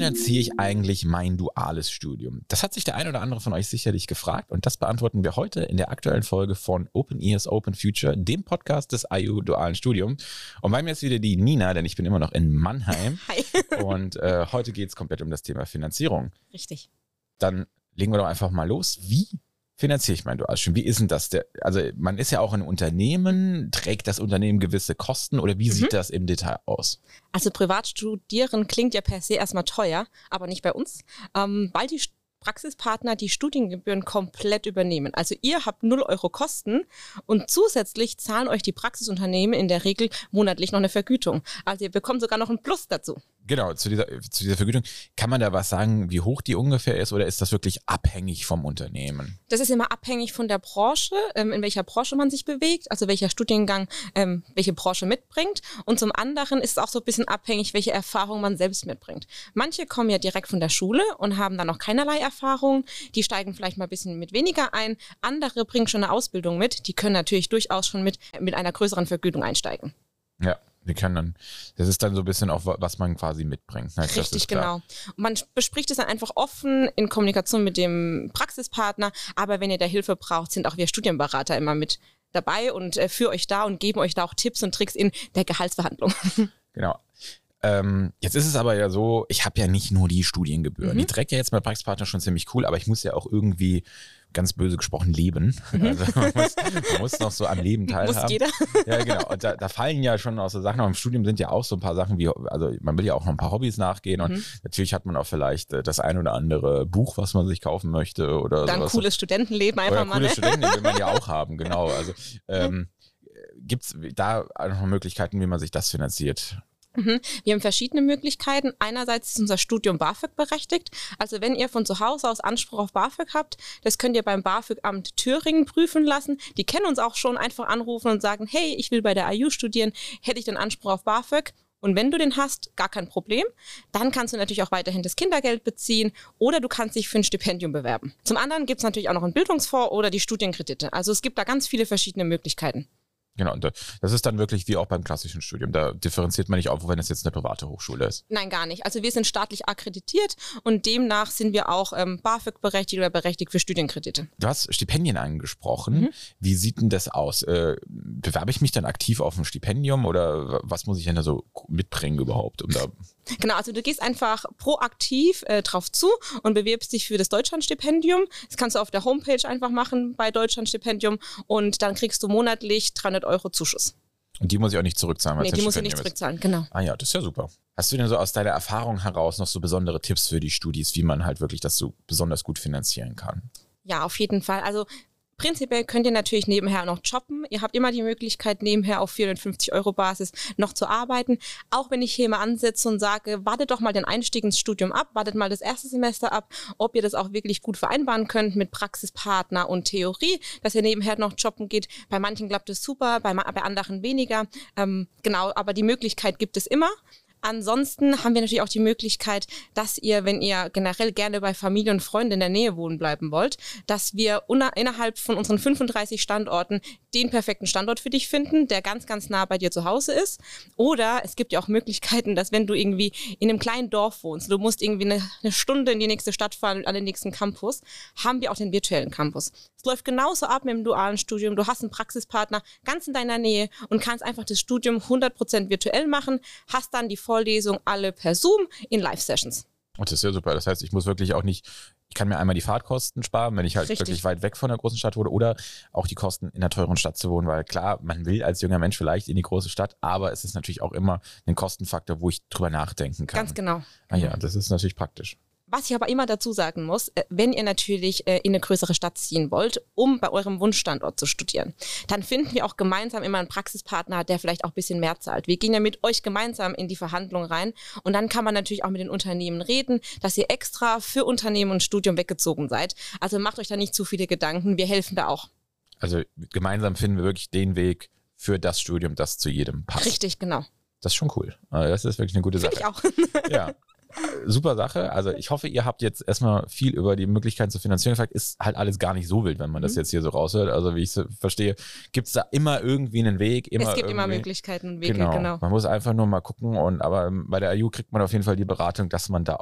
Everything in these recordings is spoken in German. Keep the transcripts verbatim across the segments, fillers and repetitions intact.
finanziere ich eigentlich mein duales Studium? Das hat sich der ein oder andere von euch sicherlich gefragt und das beantworten wir heute in der aktuellen Folge von Open Ears, Open Future, dem Podcast des I U Dualen Studium. Und bei mir ist wieder die Nina, denn ich bin immer noch in Mannheim. Hi. Und äh, heute geht es komplett um das Thema Finanzierung. Richtig. Dann legen wir doch einfach mal los. Wie finanziere ich mein duales Studium? Wie ist denn das? Der, also man ist ja auch ein Unternehmen. Trägt das Unternehmen gewisse Kosten oder wie mhm. sieht das im Detail aus? Also privat studieren klingt ja per se erstmal teuer, aber nicht bei uns, ähm, weil die Praxispartner die Studiengebühren komplett übernehmen. Also ihr habt null Euro Kosten und zusätzlich zahlen euch die Praxisunternehmen in der Regel monatlich noch eine Vergütung. Also ihr bekommt sogar noch ein Plus dazu. Genau, zu dieser, zu dieser Vergütung. Kann man da was sagen, wie hoch die ungefähr ist oder ist das wirklich abhängig vom Unternehmen? Das ist immer abhängig von der Branche, ähm, in welcher Branche man sich bewegt, also welcher Studiengang ähm, welche Branche mitbringt. Und zum anderen ist es auch so ein bisschen abhängig, welche Erfahrung man selbst mitbringt. Manche kommen ja direkt von der Schule und haben dann noch keinerlei Erfahrung. Die steigen vielleicht mal ein bisschen mit weniger ein. Andere bringen schon eine Ausbildung mit. Die können natürlich durchaus schon mit, mit einer größeren Vergütung einsteigen. Ja. Wir können dann, das ist dann so ein bisschen auch, was man quasi mitbringt. Ne? Richtig, genau. Und man bespricht es dann einfach offen in Kommunikation mit dem Praxispartner. Aber wenn ihr da Hilfe braucht, sind auch wir Studienberater immer mit dabei und äh, für euch da und geben euch da auch Tipps und Tricks in der Gehaltsverhandlung. Genau. Ähm, jetzt ist es aber ja so, ich habe ja nicht nur die Studiengebühren. Mhm. Die trägt ja jetzt mein Praxispartner schon ziemlich cool, aber ich muss ja auch irgendwie, ganz böse gesprochen, leben. Mhm. Also man muss, man muss noch so am Leben teilhaben. Muss jeder. Ja, genau. Und da, da fallen ja schon aus so Sachen, aber im Studium sind ja auch so ein paar Sachen wie, also man will ja auch noch ein paar Hobbys nachgehen und mhm. natürlich hat man auch vielleicht das ein oder andere Buch, was man sich kaufen möchte oder Dann sowas. cooles Studentenleben einfach oder mal. Cooles Ne? Studentenleben will man ja auch haben, genau. Also ähm, gibt es da noch Möglichkeiten, wie man sich das finanziert? Wir haben verschiedene Möglichkeiten. Einerseits ist unser Studium BAföG berechtigt. Also wenn ihr von zu Hause aus Anspruch auf BAföG habt, das könnt ihr beim BAföG-Amt Thüringen prüfen lassen. Die kennen uns auch schon, einfach anrufen und sagen, hey, ich will bei der I U studieren, hätte ich den Anspruch auf BAföG? Und wenn du den hast, gar kein Problem. Dann kannst du natürlich auch weiterhin das Kindergeld beziehen oder du kannst dich für ein Stipendium bewerben. Zum anderen gibt es natürlich auch noch einen Bildungsfonds oder die Studienkredite. Also es gibt da ganz viele verschiedene Möglichkeiten. Genau, und das ist dann wirklich wie auch beim klassischen Studium. Da differenziert man nicht auf, wenn es jetzt eine private Hochschule ist. Nein, gar nicht. Also wir sind staatlich akkreditiert und demnach sind wir auch ähm, BAföG berechtigt oder berechtigt für Studienkredite. Du hast Stipendien angesprochen. Mhm. Wie sieht denn das aus? Äh, bewerbe ich mich dann aktiv auf ein Stipendium oder was muss ich denn da so mitbringen überhaupt? Um da Genau, also du gehst einfach proaktiv äh, drauf zu und bewirbst dich für das Deutschlandstipendium. Das kannst du auf der Homepage einfach machen bei Deutschlandstipendium und dann kriegst du monatlich dreihundert Euro Zuschuss. Und die muss ich auch nicht zurückzahlen? Nee, die muss ich nicht zurückzahlen, genau. Ah ja, das ist ja super. Hast du denn so aus deiner Erfahrung heraus noch so besondere Tipps für die Studis, wie man halt wirklich das so besonders gut finanzieren kann? Ja, auf jeden Fall. Also prinzipiell könnt ihr natürlich nebenher noch jobben. Ihr habt immer die Möglichkeit, nebenher auf vierhundertfünfzig Euro Basis noch zu arbeiten. Auch wenn ich hier mal ansetze und sage, wartet doch mal den Einstieg ins Studium ab, wartet mal das erste Semester ab, ob ihr das auch wirklich gut vereinbaren könnt mit Praxispartner und Theorie, dass ihr nebenher noch jobben geht. Bei manchen klappt es super, bei, bei anderen weniger. Ähm, genau, aber die Möglichkeit gibt es immer. Ansonsten haben wir natürlich auch die Möglichkeit, dass ihr, wenn ihr generell gerne bei Familie und Freunden in der Nähe wohnen bleiben wollt, dass wir una- innerhalb von unseren fünfunddreißig Standorten den perfekten Standort für dich finden, der ganz, ganz nah bei dir zu Hause ist. Oder es gibt ja auch Möglichkeiten, dass wenn du irgendwie in einem kleinen Dorf wohnst, du musst irgendwie eine, eine Stunde in die nächste Stadt fahren, an den nächsten Campus, haben wir auch den virtuellen Campus. Es läuft genauso ab mit dem dualen Studium. Du hast einen Praxispartner ganz in deiner Nähe und kannst einfach das Studium hundert Prozent virtuell machen, hast dann die Vorlesung alle per Zoom in Live-Sessions. Und das ist ja super. Das heißt, ich muss wirklich auch nicht, ich kann mir einmal die Fahrtkosten sparen, wenn ich halt Richtig. wirklich weit weg von der großen Stadt wohne oder auch die Kosten in einer teuren Stadt zu wohnen, weil klar, man will als junger Mensch vielleicht in die große Stadt, aber es ist natürlich auch immer ein Kostenfaktor, wo ich drüber nachdenken kann. Ganz genau. Ah ja, das ist natürlich praktisch. Was ich aber immer dazu sagen muss, wenn ihr natürlich in eine größere Stadt ziehen wollt, um bei eurem Wunschstandort zu studieren, dann finden wir auch gemeinsam immer einen Praxispartner, der vielleicht auch ein bisschen mehr zahlt. Wir gehen ja mit euch gemeinsam in die Verhandlung rein und dann kann man natürlich auch mit den Unternehmen reden, dass ihr extra für Unternehmen und Studium weggezogen seid. Also macht euch da nicht zu viele Gedanken, wir helfen da auch. Also gemeinsam finden wir wirklich den Weg für das Studium, das zu jedem passt. Richtig, genau. Das ist schon cool. Das ist wirklich eine gute Sache. Finde ich auch. Ja. Super Sache. Also ich hoffe, ihr habt jetzt erstmal viel über die Möglichkeiten zu finanzieren. Vielleicht ist halt alles gar nicht so wild, wenn man das jetzt hier so raushört. Also wie ich es verstehe, gibt es da immer irgendwie einen Weg. Immer es gibt irgendwie. immer Möglichkeiten und Wege, genau. genau. Man muss einfach nur mal gucken. Und aber bei der I U kriegt man auf jeden Fall die Beratung, dass man da auch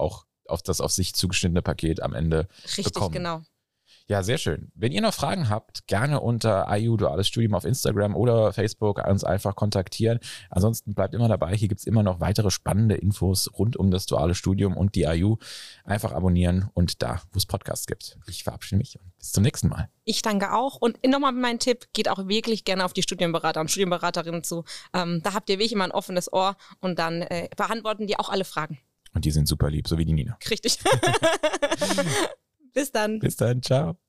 auf das auf sich zugeschnittene Paket am Ende Richtig, bekommen. genau. Ja, sehr schön. Wenn ihr noch Fragen habt, gerne unter I U Duales Studium auf Instagram oder Facebook uns einfach kontaktieren. Ansonsten bleibt immer dabei. Hier gibt es immer noch weitere spannende Infos rund um das duale Studium und die I U. Einfach abonnieren und da, wo es Podcasts gibt. Ich verabschiede mich und bis zum nächsten Mal. Ich danke auch. Und nochmal mein Tipp, geht auch wirklich gerne auf die Studienberater und Studienberaterinnen zu. Ähm, da habt ihr wirklich immer ein offenes Ohr und dann äh, beantworten die auch alle Fragen. Und die sind super lieb, so wie die Nina. Richtig. Bis dann. Bis dann, ciao.